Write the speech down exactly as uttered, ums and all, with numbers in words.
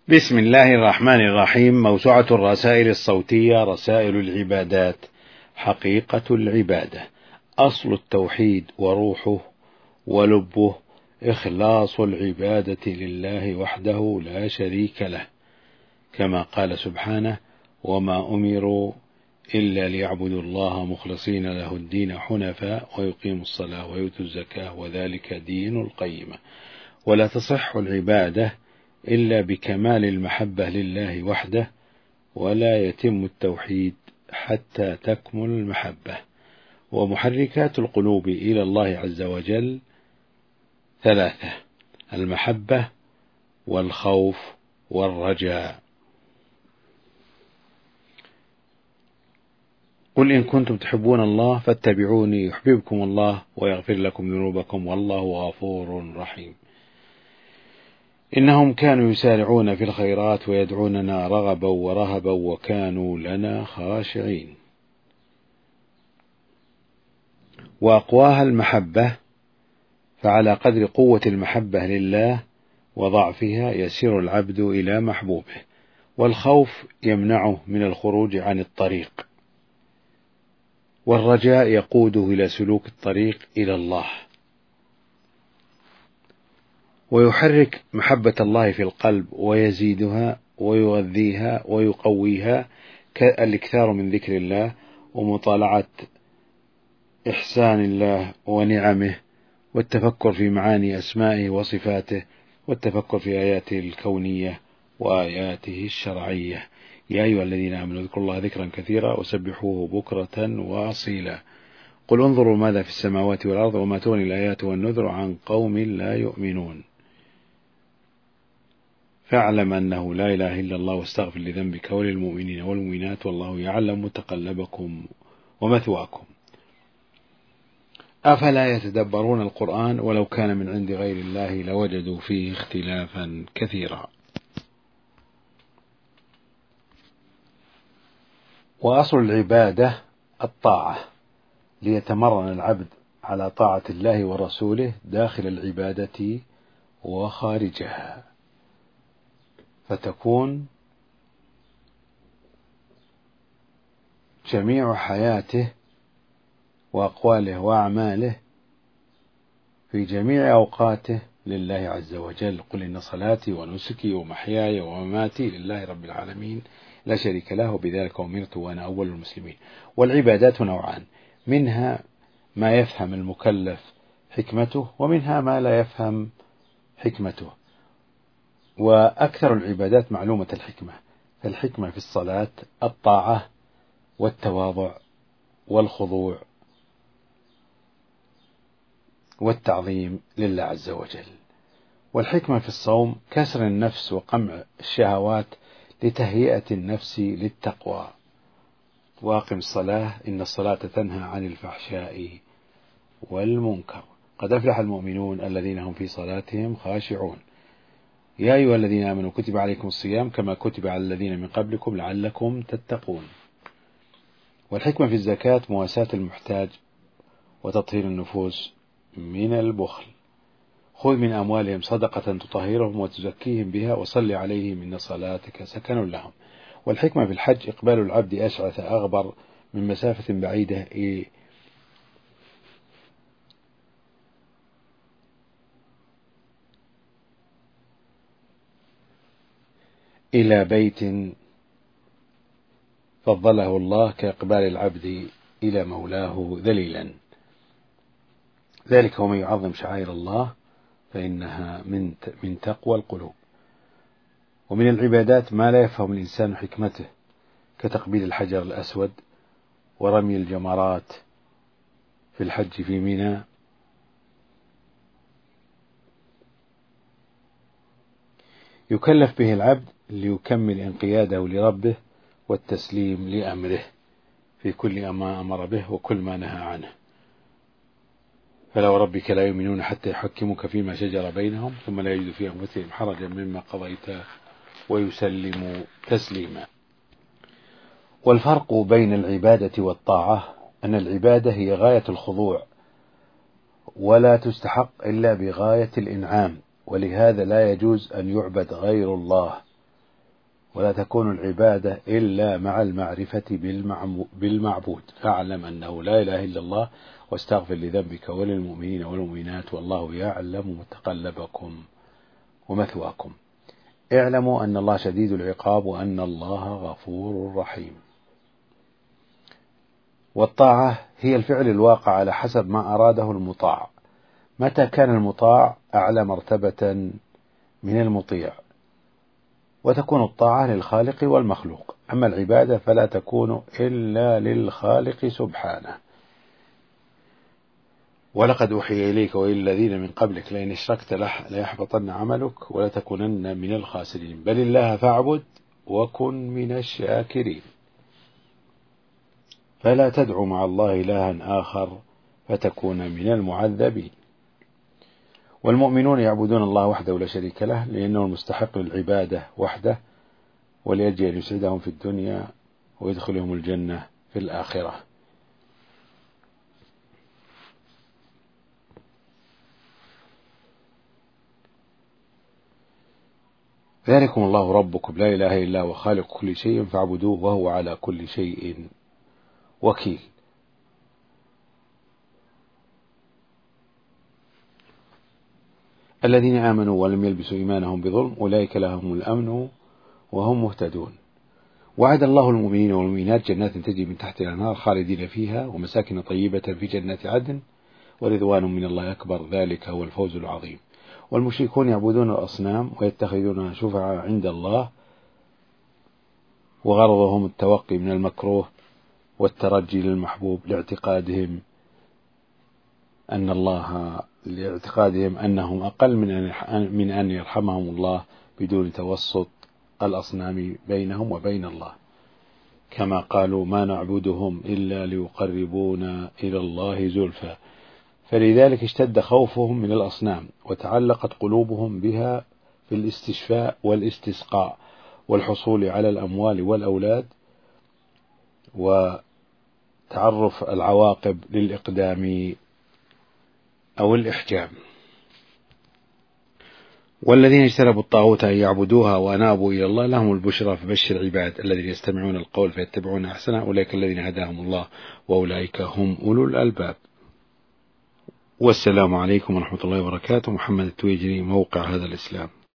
بسم الله الرحمن الرحيم. موسوعة الرسائل الصوتية رسائل العبادات. حقيقة العبادة: أصل التوحيد وروحه ولبه إخلاص العبادة لله وحده لا شريك له، كما قال سبحانه: وما أمروا إلا ليعبدوا الله مخلصين له الدين حنفاء ويقيموا الصلاة ويؤتوا الزكاة وذلك دين القيمة. ولا تصح العبادة إلا بكمال المحبة لله وحده، ولا يتم التوحيد حتى تكمل المحبة. ومحركات القلوب إلى الله عز وجل ثلاثة: المحبة والخوف والرجاء. قل إن كنتم تحبون الله فاتبعوني يحببكم الله ويغفر لكم ذنوبكم والله غفور رحيم. إنهم كانوا يسارعون في الخيرات ويدعوننا رغبا ورهبا وكانوا لنا خاشعين. وأقواها المحبة، فعلى قدر قوة المحبة لله وضعفها يسير العبد إلى محبوبه. والخوف يمنعه من الخروج عن الطريق، والرجاء يقوده إلى سلوك الطريق إلى الله. ويحرك محبة الله في القلب ويزيدها ويغذيها ويقويها كالإكثار من ذكر الله ومطالعة إحسان الله ونعمه، والتفكر في معاني أسمائه وصفاته، والتفكر في آياته الكونية وآياته الشرعية. يا أيها الذين آمنوا اذكروا الله ذكرا كثيرا وسبحوه بكرة وأصيلا. قل انظروا ماذا في السماوات والأرض وما تغني الآيات والنذر عن قوم لا يؤمنون. فاعلم أنه لا إله إلا الله واستغفر لذنبك وللمؤمنين والمؤمنات والله يعلم متقلبكم ومثواكم. أفلا يتدبرون القرآن ولو كان من عند غير الله لوجدوا فيه اختلافا كثيرا. وأصل العبادة الطاعة، ليتمرن العبد على طاعة الله ورسوله داخل العبادة وخارجها، فتكون جميع حياته وأقواله وأعماله في جميع أوقاته لله عز وجل. قل إن صلاتي ونسكي ومحياي ومماتي لله رب العالمين لا شريك له وبذلك أمرت وأنا أول المسلمين. والعبادات نوعان: منها ما يفهم المكلف حكمته، ومنها ما لا يفهم حكمته. وأكثر العبادات معلومة الحكمة، فالحكمة في الصلاة الطاعة والتواضع والخضوع والتعظيم لله عز وجل. والحكمة في الصوم كسر النفس وقمع الشهوات لتهيئة النفس للتقوى. وأقم الصلاة إن الصلاة تنهى عن الفحشاء والمنكر. قد أفلح المؤمنون الذين هم في صلاتهم خاشعون. يا أيها الذين آمنوا كتب عليكم الصيام كما كتب على الذين من قبلكم لعلكم تتقون. والحكمة في الزكاة مواساة المحتاج وتطهير النفوس من البخل. خذ من أموالهم صدقة تطهرهم وتزكيهم بها وصل عليهم إن صلاتك سكن لهم. والحكمة في الحج إقبال العبد أشعث أغبر من مسافة بعيدة إلى بيت فضله الله كإقبال العبد إلى مولاه ذليلا. ذلك ومن يعظم شعائر الله فإنها من من تقوى القلوب. ومن العبادات ما لا يفهم الإنسان حكمته كتقبيل الحجر الأسود ورمي الجمرات في الحج في منى. يكلف به العبد ليكمل انقياده لربه والتسليم لأمره في كل ما أمر به وكل ما نهى عنه. فلا وربك لا يؤمنون حتى يحكموك فيما شجر بينهم ثم لا يجدوا في أنفسهم حرجا مما قضيت ويسلموا تسليما. والفرق بين العبادة والطاعة أن العبادة هي غاية الخضوع ولا تستحق إلا بغاية الإنعام، ولهذا لا يجوز أن يعبد غير الله ولا تكون العبادة إلا مع المعرفة بالمعبود، فاعلم أنه لا إله إلا الله واستغفر لذنبك وللمؤمنين والمؤمنات والله يعلم متقلبكم ومثواكم. اعلموا أن الله شديد العقاب وأن الله غفور رحيم. والطاعة هي الفعل الواقع على حسب ما أراده المطاع، متى كان المطاع أعلى مرتبة من المطيع، وتكون الطاعة للخالق والمخلوق. أما العبادة فلا تكون إلا للخالق سبحانه. ولقد أوحي إليك وإلى الذين من قبلك لئن اشركت ليحبطن عملك ولتكونن من الخاسرين بل الله فاعبد وكن من الشاكرين. فلا تدع مع الله إلها آخر فتكون من المعذبين. والمؤمنون يعبدون الله وحده لا شريك له لأنه المستحق للعبادة وحده، ولأجل أن يسعدهم في الدنيا ويدخلهم الجنة في الآخرة. ذلكم الله ربكم لا إله إلا هو خالق كل شيء فاعبدوه وهو على كل شيء وكيل. الذين آمنوا ولم يلبسوا إيمانهم بظلم أولئك لهم الأمن وهم مهتدون. وعد الله المؤمنين والمؤمنات جنات تجري من تحتها الأنهار خالدين فيها ومساكن طيبة في جنات عدن ورضوان من الله أكبر ذلك هو الفوز العظيم. والمشركون يعبدون الأصنام ويتخذون شفعاء عند الله وغرضهم التوقي من المكروه والترجي للمحبوب لاعتقادهم أن الله لاعتقادهم أنهم أقل من أن يرحمهم الله بدون توسط الأصنام بينهم وبين الله، كما قالوا ما نعبدهم إلا ليقربونا إلى الله زلفى. فلذلك اشتد خوفهم من الأصنام وتعلقت قلوبهم بها في الاستشفاء والاستسقاء والحصول على الأموال والأولاد وتعرف العواقب للإقدام أو الإحجام. والذين اجتنبوا الطاغوت أن يعبدوها وأنابوا إلى الله لهم البشرى فبشر عباد الذين يستمعون القول فيتبعون أحسنه أولئك الذين هداهم الله وأولئك هم أولو الألباب. والسلام عليكم ورحمة الله وبركاته. محمد التويجري، موقع هذا الإسلام.